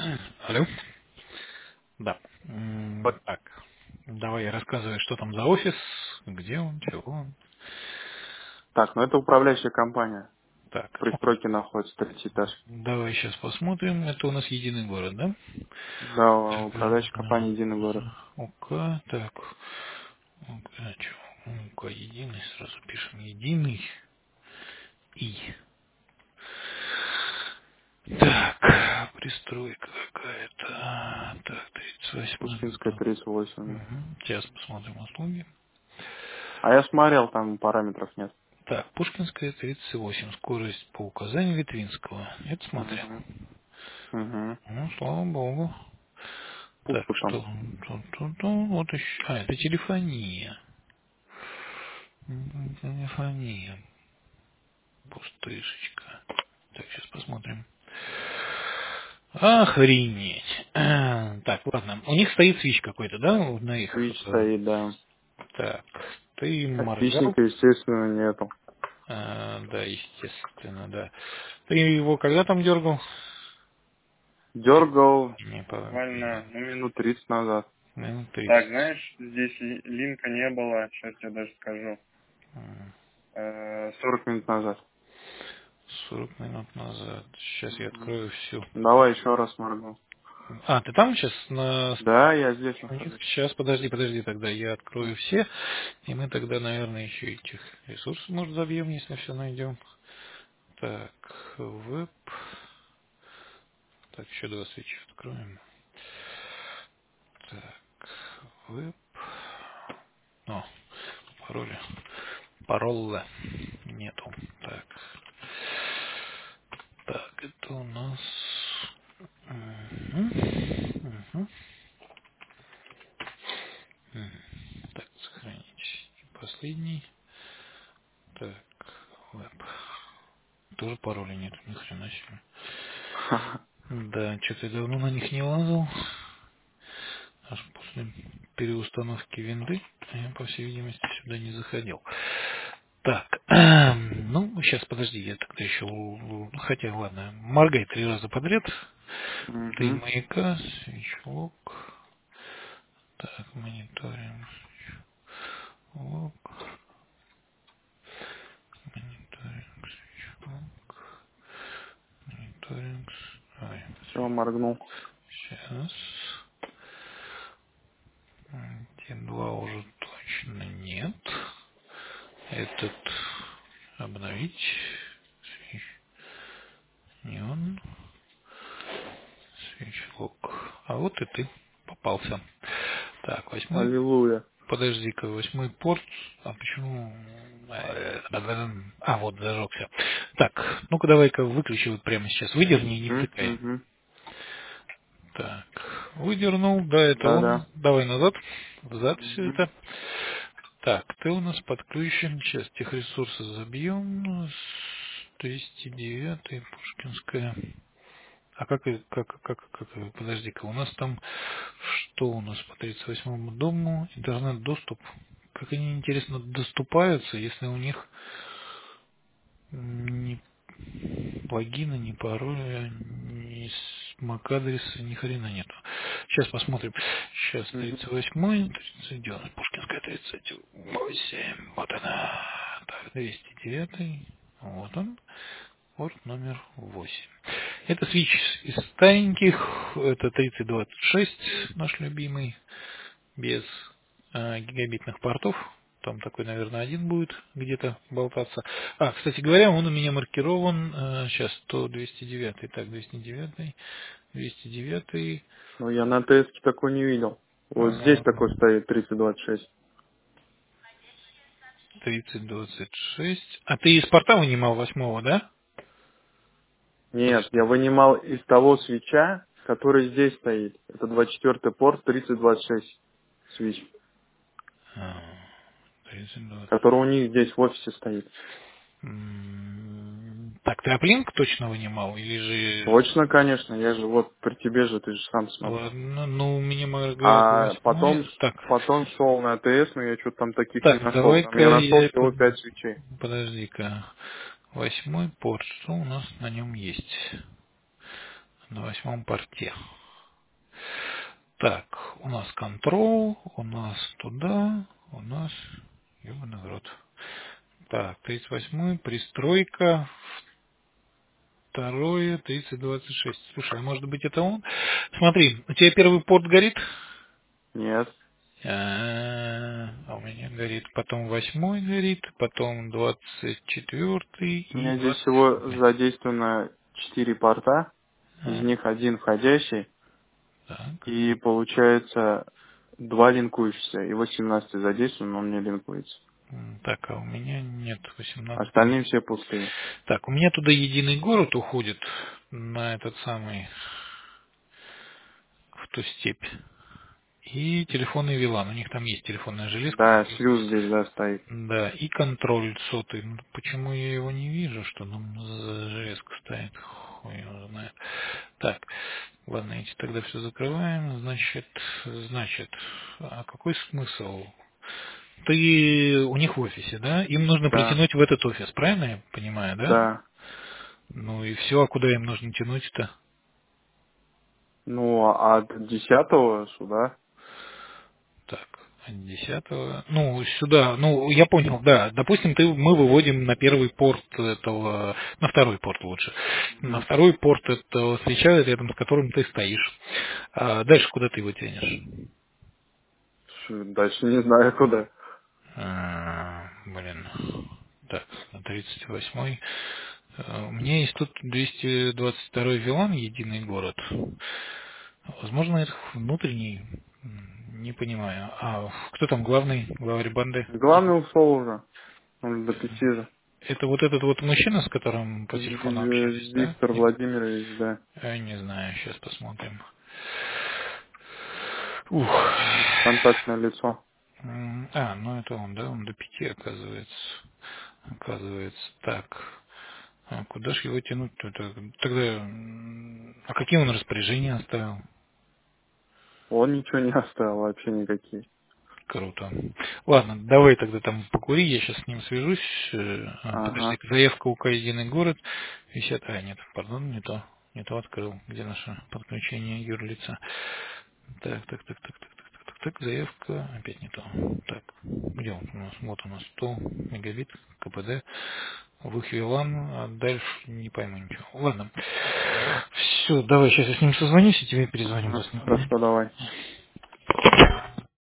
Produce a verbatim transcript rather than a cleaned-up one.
Алло? Да. М, Вот. Так. Давай рассказывай, что там за офис, где он, чего он. Так, ну это управляющая компания. Так. В пристройке находится, третий этаж. Давай сейчас посмотрим. Это у нас единый город, да? Да, управляющая Так. компания «Единый город». ОК, так. ОК, чё? ОК единый, сразу пишем единый. И. Так, пристройка какая-то. Так, тридцать восьмой Пушкинская, дом. тридцать восемь. Да. Мгм. Сейчас посмотрим услуги. А я смотрел, там параметров нет. Так, Пушкинская, тридцать восемь. Скорость по указанию Литвинского. Это смотрел. Угу. Угу. Ну, слава богу. Так, Пусто там. что? Ту-ту-ту. Вот еще. А, это телефония. М, Телефония. Пустышечка. Так, сейчас посмотрим. Охренеть. Так, ладно. У них стоит свич какой-то, да? Вот на их. Свич э, стоит, да. Так. Ты А моргал? свечника, естественно, нету. А, да, естественно, да. Ты его когда там дергал? Дергал Не помню. буквально ну, минут тридцать назад. Минут Так, тридцать. знаешь, здесь ли- линка не было, сейчас я даже скажу. М, Э, сорок минут назад. сорок минут назад. Сейчас я Мгм. открою всю. Давай еще раз моргну. А, ты там сейчас на Да, я здесь странице? нахожусь. Сейчас, подожди, подожди, тогда я М. открою все, и мы тогда, наверное, еще этих ресурсов, может, забьем, если все найдем. Так, веб. Так, еще два свечи откроем. Так, веб. О, пароли. Паролла нету. Так. Так, это у нас... Мгм. Мгм. Мгм. Так, сохранить. И последний. Так, веб. Тоже пароля нет, ни хрена себе. Да, что-то я давно на них не лазал. Аж после переустановки винды я, по всей видимости, сюда не заходил. Так, ну, сейчас, подожди, я тогда еще... у- у- ну, хотя, ладно, моргай три раза подряд. Три Угу. маяка, свечлок. Так, мониторинг, лог, мониторинг, свечлок, мониторинг. Ой, Все, моргнул. сейчас. Те два уже точно нет. Этот обновить. Неон. Свечлок. А вот и ты попался. Так, восьмой. Аллилуйя. Подожди-ка, восьмой порт. А почему... э, А, вот, зажегся. Так, ну-ка давай-ка выключи вот прямо сейчас. Выдерни и не Угу, втыкай. угу. Так, выдернул. Да, это он. Да-да. Давай назад. Взад все Угу. это. Так, ты у нас подключен. Сейчас техресурсы забьем. двести девять, Пушкинская. А как, и- как, как, как, и- подожди-ка, у нас там, что у нас по тридцать восьмому дому, интернет-доступ. Как они, интересно, доступаются, если у них ни логина, ни пароля, ни MAC-адреса, ни хрена нету. Сейчас посмотрим. Сейчас Угу. тридцать восьмой, тридцать девятый, Пушкинская тридцать восемь. Вот она. Так, двести девять. Вот он. Порт номер восемь. Это свич из стареньких. Это тридцать двадцать шесть, наш любимый, без э, гигабитных портов. Там такой, наверное, один будет где-то болтаться. А, кстати говоря, он у меня маркирован. э, сейчас сто, двести девять. Так, двести девять, двести девять. Ну, я на ТС такой не видел. Вот здесь э, такой стоит тридцать двадцать шесть. тридцать двадцать шесть. А ты из порта вынимал восьмого, да? Нет, Подожди. я вынимал из того свеча, который здесь стоит. Это двадцать четвёртый порт, тридцать двадцать шесть свич, А, тридцать двадцать. который у них здесь в офисе стоит. М, Так, ты оплинк точно вынимал? Или же... Точно, конечно, я же вот при тебе же, ты же сам смотришь. Ладно, ну, у меня говорят А восьмой. потом, ш- Так, потом шел на ТС, но я что-то там таких не так, нашел. Там давай-ка я нашел я... всего под- пять свечей. Подожди-ка. Восьмой порт, что у нас на нем есть? на восьмом порте. Так, у нас control, у нас туда, у нас... Ёбаный в рот. Так, тридцать восьмой, пристройка, второе, тридцать двадцать шесть. Слушай, а может быть это он? Смотри, у тебя первый порт горит? Нет. А а у меня горит, потом восьмой горит, потом двадцать четвертый У и меня здесь двадцать всего седьмой. задействовано четыре порта, из А, них один входящий, так. и получается два линкующихся, и восемнадцатый задействован, но он не линкуется. М, Так, а у меня нет восемнадцатого. Остальные все пустые. Так, у меня туда единый город уходит на этот самый, в ту степь. И телефонный вилан. У них там есть телефонная железка. Да, шлюз здесь, да, стоит. Да, и контроль сотый. Ну, почему я его не вижу, что там за железка стоит? Хуй его знает. Так, ладно, эти тогда все закрываем. Значит, значит, а какой смысл? Ты у них в офисе, да? Им нужно Да, притянуть в этот офис, правильно я понимаю, да? да. Ну и все, а куда им нужно тянуть-то? Ну, а от десятого сюда. Так, десятого. Ну, сюда, ну, я понял, да. Допустим, ты, мы выводим на первый порт этого, на второй порт лучше. На Мгм. второй порт этого свеча, рядом с которым ты стоишь. А дальше куда ты его тянешь? Ш- Дальше не знаю куда. А, блин. Так, на тридцать восьмой. А, У меня есть тут двести двадцать второй вилан, единый город. Возможно, это внутренний. М, Не понимаю. А кто там главный, главарь банды? Главный ушел уже. Он до пяти же. Это вот этот вот мужчина, с которым по телефону общались, Ви- да? Виктор Нет? Владимирович, да. Я не знаю, сейчас посмотрим. Ух. Контактное лицо. М, А, ну это он, да? Он до пяти, оказывается. Оказывается. Так. А куда ж его тянуть-то? Это- Тогда... м, А какие он распоряжения оставил? Он ничего не оставил, вообще никакие. Круто. Ладно, давай тогда там покури, я сейчас с ним свяжусь. Э, а, Подожди, Ага. заявка УК единый город. висит. А, нет, пардон, не то. Не то открыл. Где наше подключение юрлица? Так, так, так, так, так, так, так, так, так, заявка, опять не то. Так, где он у нас? Вот у нас сто мегабит КПД, в их вилан, а дальше не пойму ничего. Ладно. Все, давай, сейчас я с ним созвонюсь и тебе перезвоню. Ага. Просто. Хорошо, давай.